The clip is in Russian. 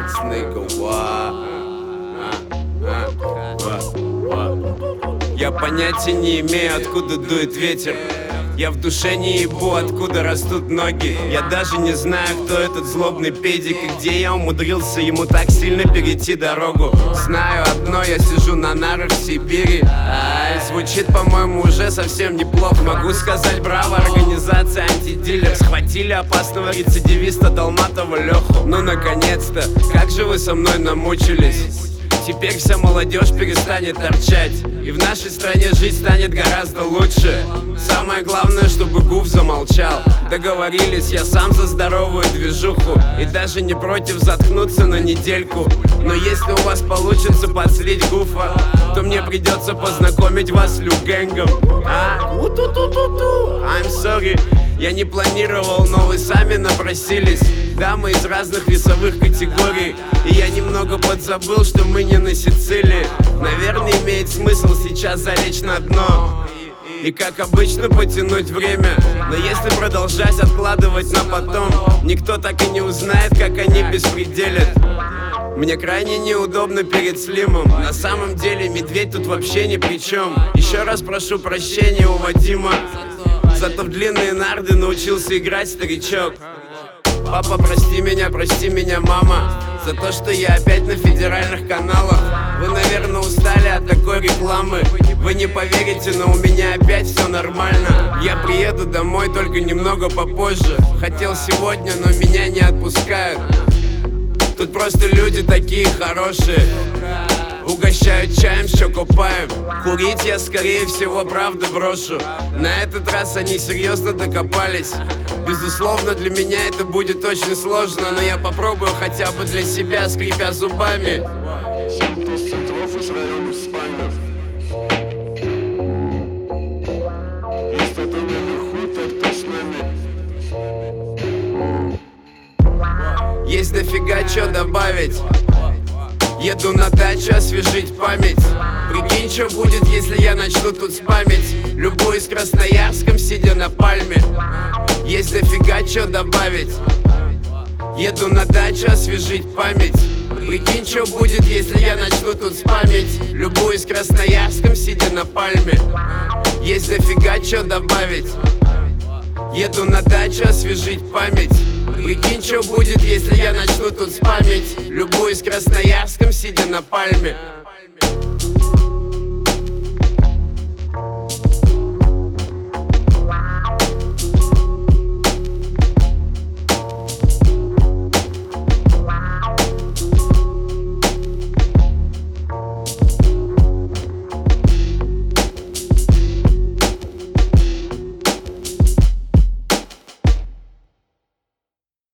Rex, nigga, Я понятия не имею, откуда дует ветер. Я в душе не ебу, откуда растут ноги. Я даже не знаю, кто этот злобный педик и где я умудрился ему так сильно перейти дорогу. Знаю одно, я сижу на нарах в Сибири. Звучит, по-моему, уже совсем неплохо. Могу сказать браво, организация антидилер. Схватили опасного рецидивиста Долматова Леху. Ну, наконец-то, как же вы со мной намучились. Теперь вся молодежь перестанет торчать, и в нашей стране жить станет гораздо лучше. Самое главное, чтобы Гуф замолчал. Договорились, я сам за здоровую движуху, и даже не против заткнуться на недельку. Но если у вас получится подслить Гуфа, то мне придется познакомить вас с Люгэнгом. I'm sorry, я не планировал, но вы сами напросились. Да, мы из разных весовых категорий, и я немного подзабыл, что мы не на Сицилии. Наверное, имеет смысл сейчас залечь на дно и, как обычно, потянуть время. Но если продолжать откладывать на потом, никто так и не узнает, как они беспределят. Мне крайне неудобно перед Слимом. На самом деле медведь тут вообще ни при чем. Еще раз прошу прощения у Вадима, зато в длинные нарды научился играть старичок. Папа, прости меня, мама, за то, что я опять на федеральных каналах. Вы, наверное, устали от такой рекламы. Вы не поверите, но у меня опять все нормально. Я приеду домой только немного попозже. Хотел сегодня, но меня не отпускают. Тут просто люди такие хорошие. Угощают чаем с чокопаем. Курить я, скорее всего, правда брошу. На этот раз они серьезно докопались. Безусловно, для меня это будет очень сложно, но я попробую хотя бы для себя, скрипя зубами. Есть дофига чё добавить. Еду на дачу освежить память. Прикинь, что будет, если я начну тут спамить. Любуюсь Красноярском, сидя на пальме. Есть дофига чё добавить. Еду на дачу освежить память. Прикинь, что будет, если я начну тут спамить. Любуюсь Красноярском, сидя на пальме. Есть дофига чё добавить. Еду на дачу освежить память. Прикинь, что будет, если я начну тут спамить. Любуюсь Красноярском, сидя на пальме.